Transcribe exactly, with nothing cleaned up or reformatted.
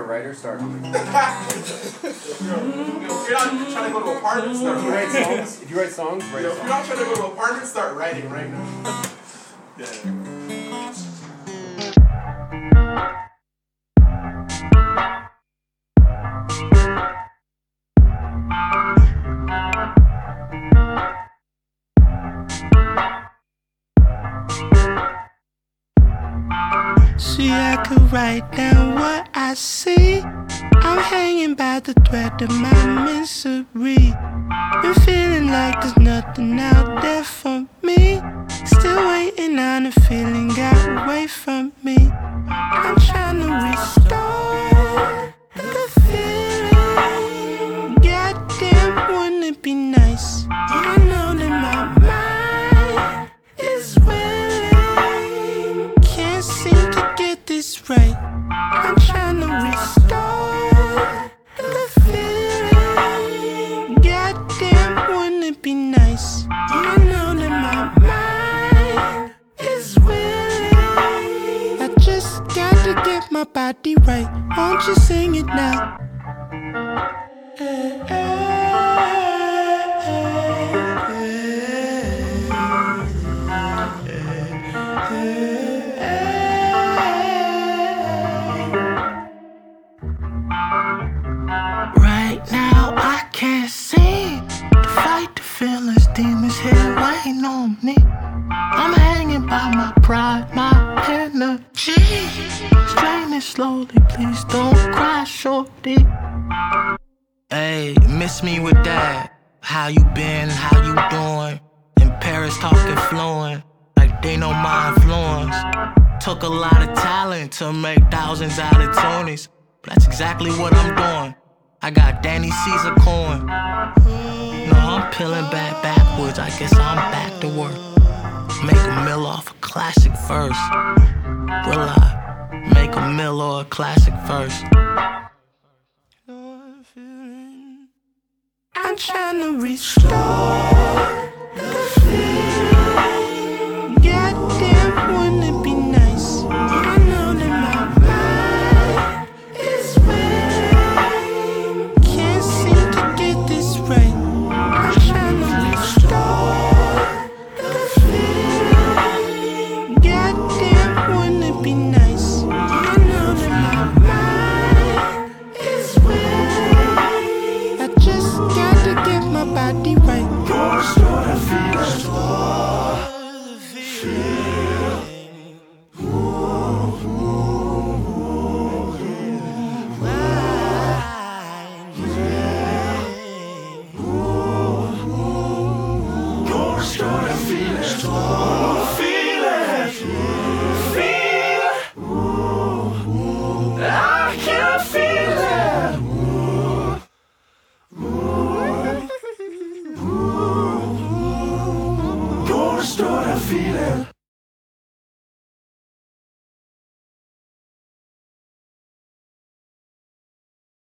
a writer, start humming. If you're not trying to go to apartment, start If you write writing. songs, if you write songs, write Yo, a if song. you're not trying to go to apartment, start writing right now. Yeah. See, I could write down what I see. I'm hanging by the thread of my misery. Been feeling like there's nothing out there for me. Still waiting on a feeling got away from me. I'm trying to restore the feeling. Goddamn, wouldn't it be nice? I know that my mind is willing. Can't seem to get this right. I'm trying to restore the feeling. Goddamn, wouldn't it be nice? I know that my mind is willing. I just got to get my body right. Won't you sing it now? Right now I can't seem to fight the feelings, demons here waiting on me. I'm hanging by my pride, my energy. Straining slowly, please don't cry, shorty. Hey, miss me with that. How you been, how you doing? In Paris talking fluent, like they know my influence. Took a lot of talent to make thousands out of twenties. But that's exactly what I'm doing. I got Danny Caesar coin. No, I'm peeling back backwards. I guess I'm back to work. Make a mill off a classic verse. Will I make a mill or a classic verse? I'm trying to restore the feeling. Goddamn, wouldn't it be nice? I know that my mind is willing. Can't seem to get this right. I'm trying to restore the feeling. Goddamn, wouldn't it be nice? I know that my mind is willing. I just got to get my body right. Go restore the feeling. Restore the feeling. Ooh, ooh, ooh, yeah. Yeah. Ooh, ooh. Go restore the feeling. Restore the feeling. Feel. Ooh, ooh. I can feel it. Ooh. Go restore the feeling.